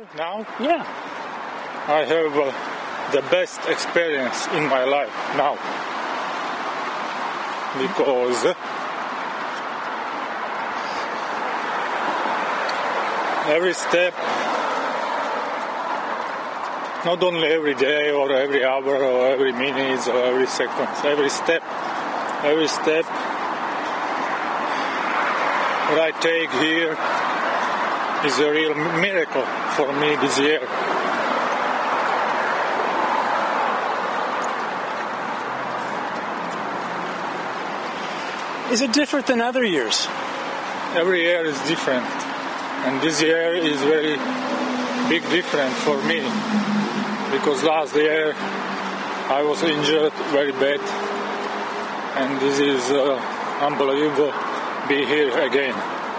Now? Yeah. I have the best experience in my life now. Because every step, not only every day or every hour or every minute or every second, every step what I take here is a real miracle for me this year. Is it different than other years? Every year is different, and this year is very big different for me, because last year I was injured very bad, and this is unbelievable be here again.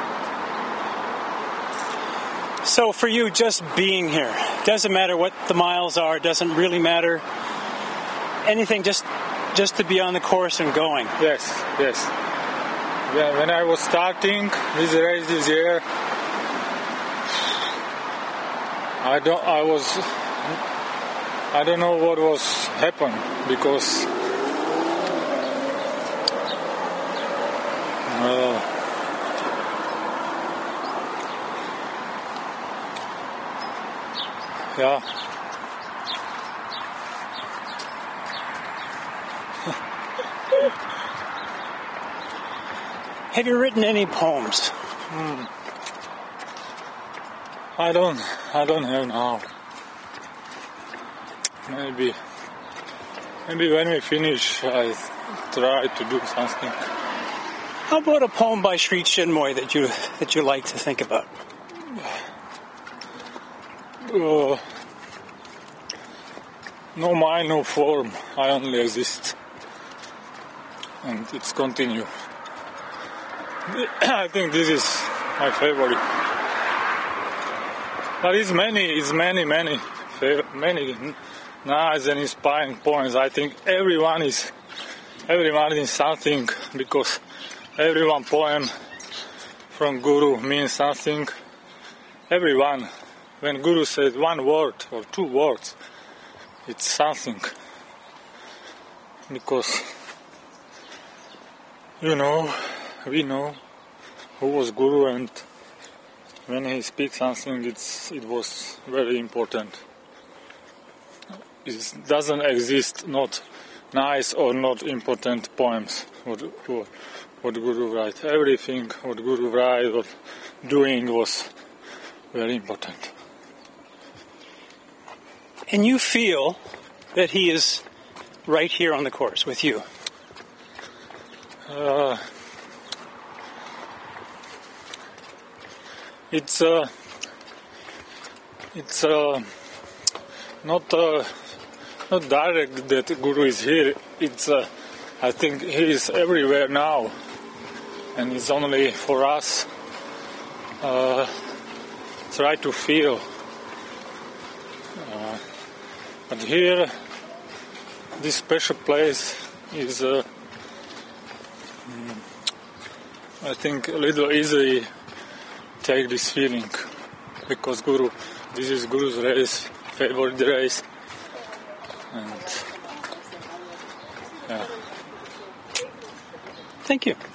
So for you, just being here, doesn't matter what the miles are, doesn't really matter anything, just to be on the course and going. Yes. Yeah, when I was starting this race this year, I don't know what was happened, because yeah. Have you written any poems? I don't have now. Maybe when we finish, I try to do something. How about a poem by Sri Chinmoy that you like to think about? No mind, no form. I only exist, and it's continue. I think this is my favorite. But it's many nice and inspiring poems. I think everyone is something, because every one poem from Guru means something. Everyone, when Guru says one word or two words, it's something. Because we know who was Guru, and when he speaks something, it was very important. It doesn't exist not nice or not important poems what Guru write. Everything what Guru write or doing was very important. And you feel that he is right here on the course with you? It's not direct that Guru is here. It's I think he is everywhere now, and it's only for us try to feel. But here, this special place is I think a little easy take this feeling, because this is Guru's race, favorite race, and yeah. Thank you.